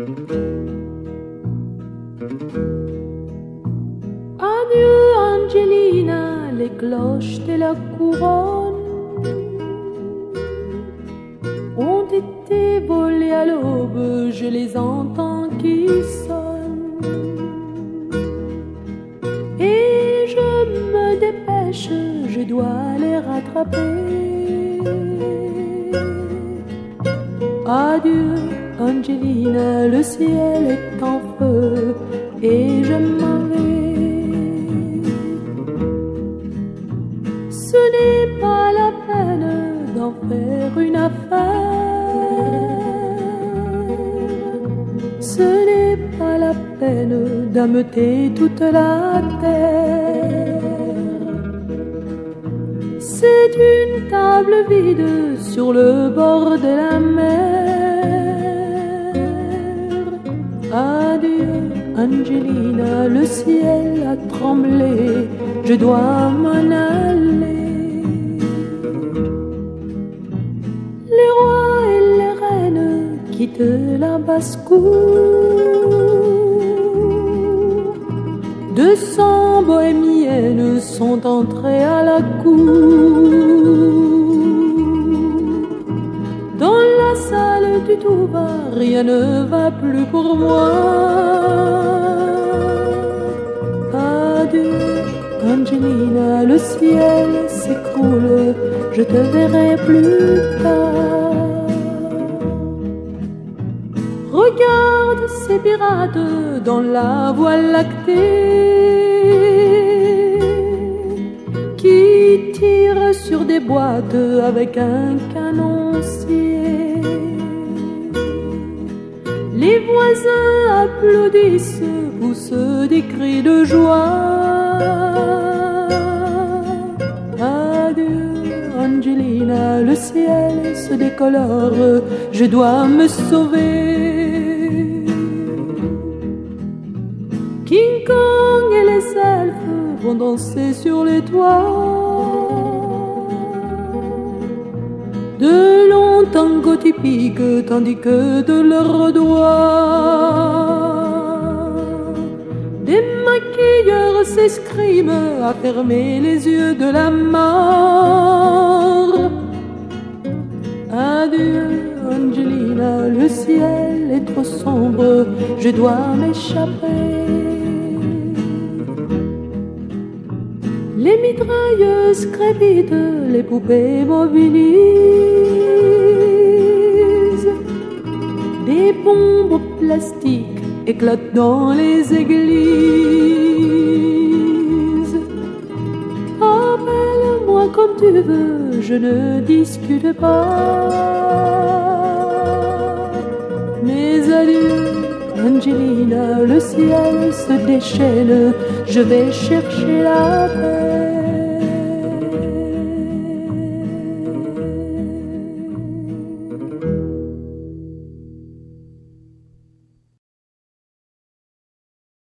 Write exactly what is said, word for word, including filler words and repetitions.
Adieu Angelina, les cloches de la couronne ont été volées à l'aube, je les entends qui sonnent. Et je me dépêche, je dois les rattraper. Adieu Angelina, le ciel est en feu et je m'en vais. Ce n'est pas la peine d'en faire une affaire. Ce n'est pas la peine d'ameuter toute la terre. C'est une table vide sur le bord de la mer. Adieu Angelina, le ciel a tremblé, je dois m'en aller. Les rois et les reines quittent la basse-cour. Deux cents bohémiennes sont entrées à la cour. Dans la salle du tout va, rien ne va plus pour moi. Adieu Angelina, le ciel s'écroule, je te verrai plus tard. Regarde ces pirates dans la voie lactée qui tirent sur des boîtes avec un canoncier. Les voisins applaudissent, poussent des cris de joie. Adieu Angelina, le ciel se décolore, je dois me sauver. King Kong et les elfes vont danser sur les toits. De longs tangos typiques, tandis que de leurs doigts, des maquilleurs s'escriment à fermer les yeux de la mort. Adieu Angelina, le ciel est trop sombre, je dois m'échapper. Les mitrailleuses crépitent, les poupées mobilisent. Des bombes plastiques éclatent dans les églises. Appelle-moi comme tu veux, je ne discute pas. Mais adieu Angelina, le ciel se déchaîne, je vais chercher la paix.